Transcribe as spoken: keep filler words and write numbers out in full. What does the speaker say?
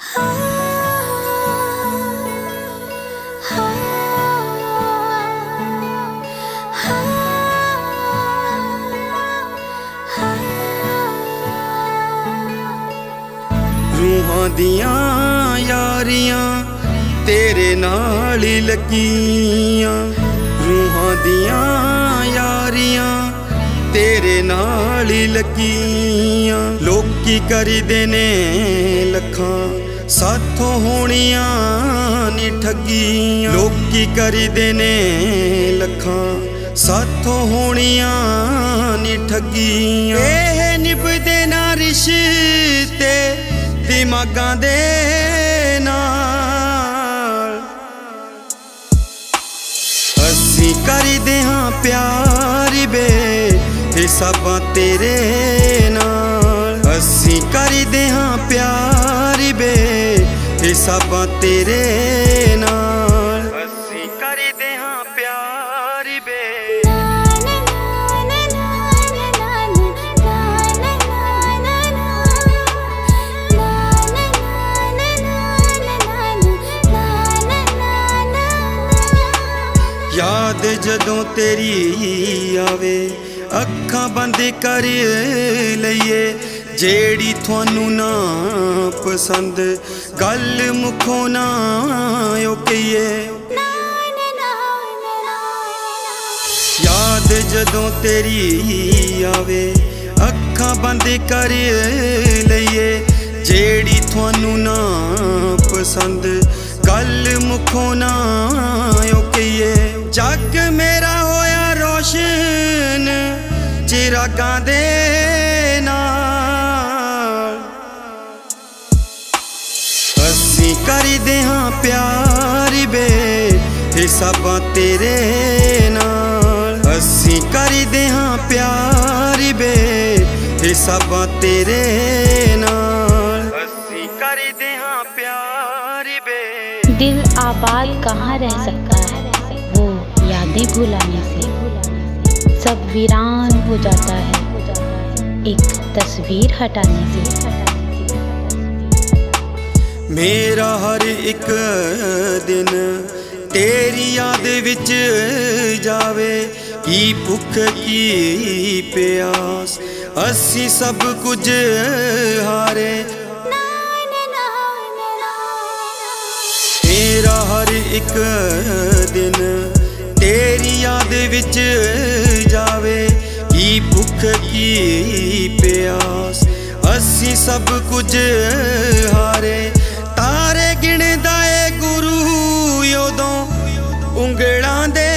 रूहां दियां यारियां तेरे नाल ही लगियां, रूहां दियां यारियां तेरे नाल ही लगियां। लोकी करदे ने लखां साथों होणियां नी ठगियां, लोकी करदे ने लखां साथों होणियां नी ठगियां। एह निभदे ना रिश्ते दिमागां दे नाल, असीं करदे हां प्यार बे हिसाबां तेरे नाल, असीं करदे हां प्यार बे हिसाबां तेरे नाल, असीं करदे हां प्यार बे। याद जदों तेरी आवे अखां बंद कर लईए, जेड़ी थानू ना पसंद गल मुखों ना ओ कहिए। याद जदों तेरी आवे अखां बंद कर लईए, जेड़ी थानू ना पसंद गल मुखों ना ओ कहिए। जग मेरा होया रोशन चिरागां दे नाल, असीं करदे हां प्यार बे हिसाबां तेरे नाल, असीं करदे हां प्यार बे हिसाबां तेरे नाल, असीं करदे हां प्यार बे। दिल आबाद कहाँ रह सकता है वो यादें भुलाने से, सब वीरान हो जाता है एक तस्वीर हटाने से। मेरा हर एक दिन तेरी याद विच जावे, की भुख की प्यास असी सब कुछ हारे। मेरा हर एक दिन तेरी याद विच जावे, की भुख की प्यास असी सब कुछ हारे। तारे गिणदा ए गुरु योदों उंगलां दे